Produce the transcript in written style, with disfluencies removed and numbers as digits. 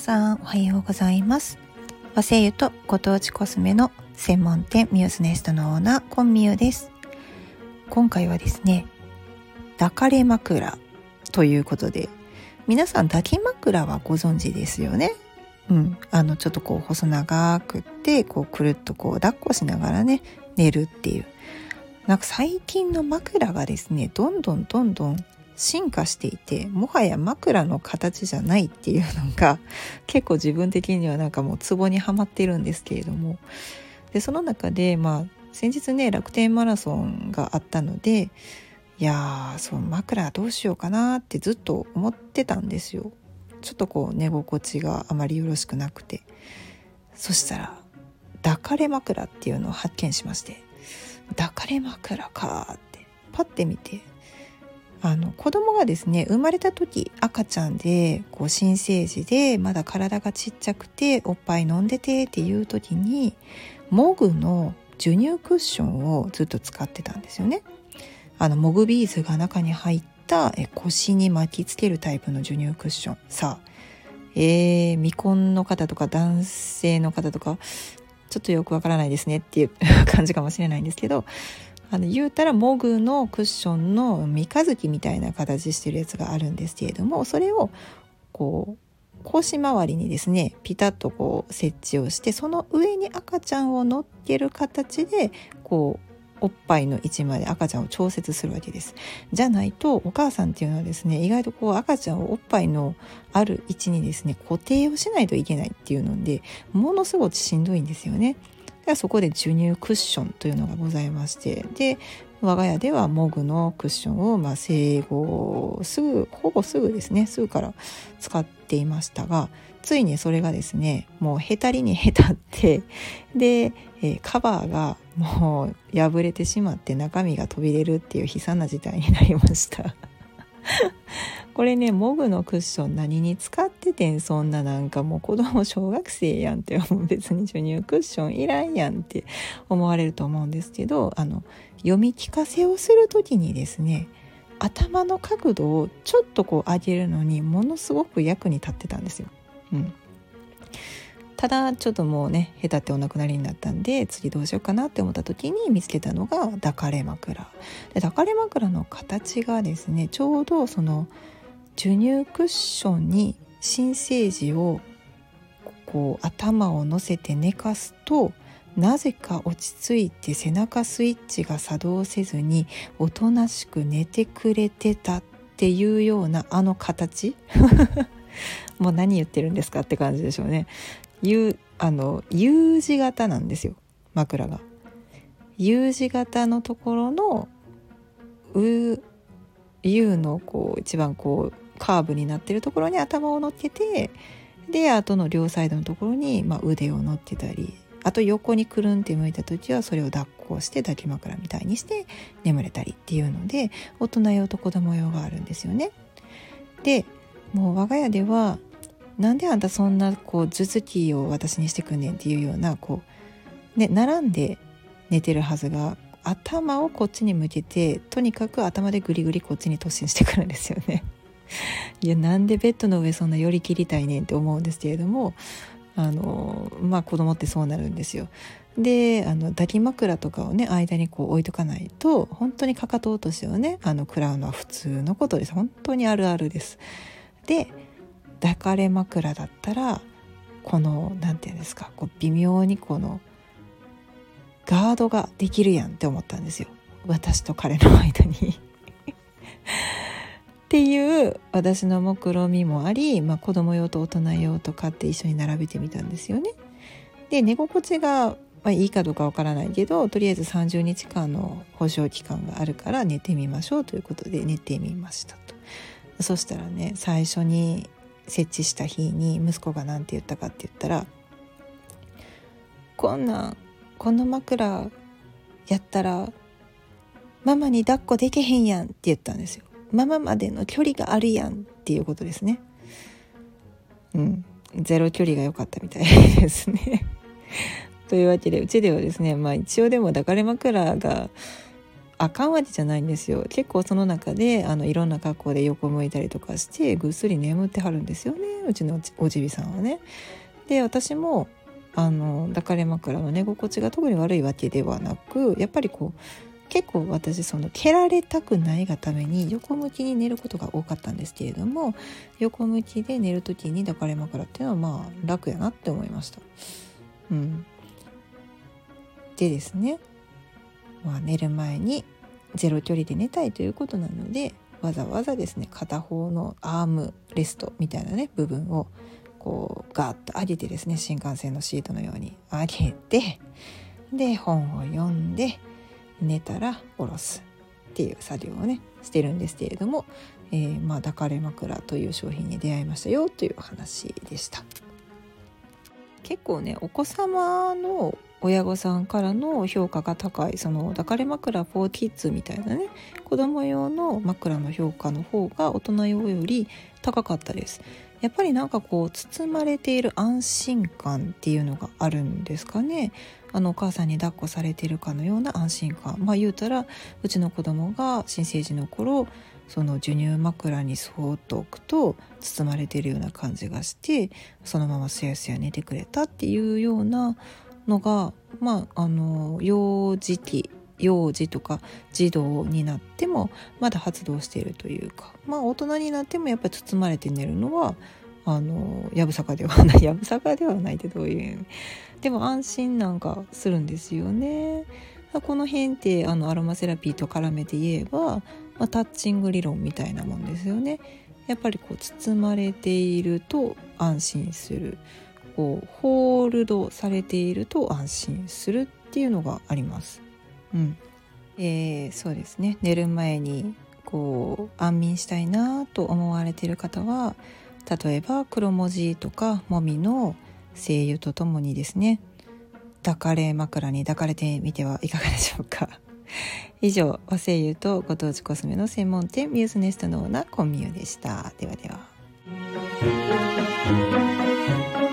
さんおはようございます。和製油とご当地コスメの専門店ミューズネストのオーナーコンミューです。今回はですね、抱かれ枕ということで、皆さん抱き枕はご存知ですよね。ちょっと細長くってくるっと抱っこしながらね寝るっていう、最近の枕がですねどんどん進化していて、もはや枕の形じゃないっていうのが結構自分的にはもうツボにはまっているんですけれども、でその中で先日ね楽天マラソンがあったので、枕どうしようかなってずっと思ってたんですよ。ちょっと寝心地があまりよろしくなくて、そしたら抱かれ枕っていうのを発見しまして、抱かれ枕かってパッて見て、子供がですね生まれた時赤ちゃんで新生児でまだ体がちっちゃくておっぱい飲んでてっていう時にモグの授乳クッションをずっと使ってたんですよね。モグビーズが中に入った腰に巻きつけるタイプの授乳クッション。さあ、未婚の方とか男性の方とかちょっとよくわからないですねっていう感じかもしれないんですけど、言うたらモグのクッションの三日月みたいな形してるやつがあるんですけれども、それを腰周りにですねピタッと設置をして、その上に赤ちゃんを乗っける形でおっぱいの位置まで赤ちゃんを調節するわけです。じゃないとお母さんっていうのはですね、意外と赤ちゃんをおっぱいのある位置にですね固定をしないといけないっていうので、ものすごくしんどいんですよね。そこで授乳クッションというのがございまして、で我が家ではモグのクッションを生後ほぼすぐですね、すぐから使っていましたが、ついにそれがですねもうへたりにへたってで、カバーがもう破れてしまって中身が飛び出るっていう悲惨な事態になりましたこれね、モグのクッション何に使っててん、そんなもう子供小学生やんって、別に授乳クッションいらんやんって思われると思うんですけど、読み聞かせをするときにですね、頭の角度をちょっと上げるのにものすごく役に立ってたんですよ。ただちょっともうねへたってお亡くなりになったんで、次どうしようかなって思った時に見つけたのが抱かれ枕で、抱かれ枕の形がですね、ちょうどその授乳クッションに新生児を頭を乗せて寝かすと、なぜか落ち着いて背中スイッチが作動せずにおとなしく寝てくれてたっていうような形もう何言ってるんですかって感じでしょうね。U 字型なんですよ、枕が。 U 字型のところのU の一番カーブになってるところに頭を乗っけて、であとの両サイドのところに腕を乗っけたり、あと横にくるんって向いた時はそれを抱っこして抱き枕みたいにして眠れたりっていうので、大人用と子供用があるんですよね。でもう我が家では、なんであんたそんな頭突きを私にしてくんねんっていうような並んで寝てるはずが、頭をこっちに向けてとにかく頭でグリグリこっちに突進してくるんですよねいや、なんでベッドの上そんな寄り切りたいねんって思うんですけれども、子供ってそうなるんですよ。で抱き枕とかをね間に置いとかないと、本当にかかと落としをね食らうのは普通のことです。本当にあるあるです。で抱かれ枕だったらなんていうんですか、微妙にガードができるやんって思ったんですよ、私と彼の間にっていう私の目論見もあり、子供用と大人用とかって一緒に並べてみたんですよね。で寝心地がいいかどうかわからないけど、とりあえず30日間の保証期間があるから寝てみましょうということで寝てみましたと。そしたらね、最初に設置した日に息子が何て言ったかって言ったら、この枕やったらママに抱っこできへんやんって言ったんですよ。ママまでの距離があるやんっていうことですね。ゼロ距離が良かったみたいですねというわけで、うちではですね、一応でも抱かれ枕がかんわけじゃないんですよ。結構その中でいろんな格好で横向いたりとかしてぐっすり眠ってはるんですよね、うちのおじびさんはね。で私も抱かれ枕の寝心地が特に悪いわけではなく、やっぱり結構私蹴られたくないがために横向きに寝ることが多かったんですけれども、横向きで寝るときに抱かれ枕っていうのは楽やなって思いました。でですね、寝る前にゼロ距離で寝たいということなので、わざわざですね片方のアームレストみたいなね部分をガーッと上げてですね、新幹線のシートのように上げて、で本を読んで寝たら下ろすっていう作業をねしてるんですけれども、抱かれ枕という商品に出会いましたよという話でした。結構ねお子様の親御さんからの評価が高い、抱かれ枕 for kids みたいなね子供用の枕の評価の方が大人用より高かったです。やっぱり包まれている安心感っていうのがあるんですかね。お母さんに抱っこされているかのような安心感、言うたらうちの子供が新生児の頃授乳枕にそっと置くと包まれているような感じがして、そのまますやすや寝てくれたっていうようなのが、幼児とか児童になってもまだ発動しているというか、大人になってもやっぱり包まれて寝るのはやぶさかではないってどういう、でも安心するんですよね。この辺ってアロマセラピーと絡めて言えば、タッチング理論みたいなもんですよね。やっぱり包まれていると安心する、ホールドされていると安心するっていうのがあります。そうですね、寝る前に安眠したいなと思われている方は、例えば黒文字とかもみの精油とともにですね、抱かれ枕に抱かれてみてはいかがでしょうか。以上、和精油とご当地コスメの専門店ミューズネストのオーナーコンミューでした。ではでは。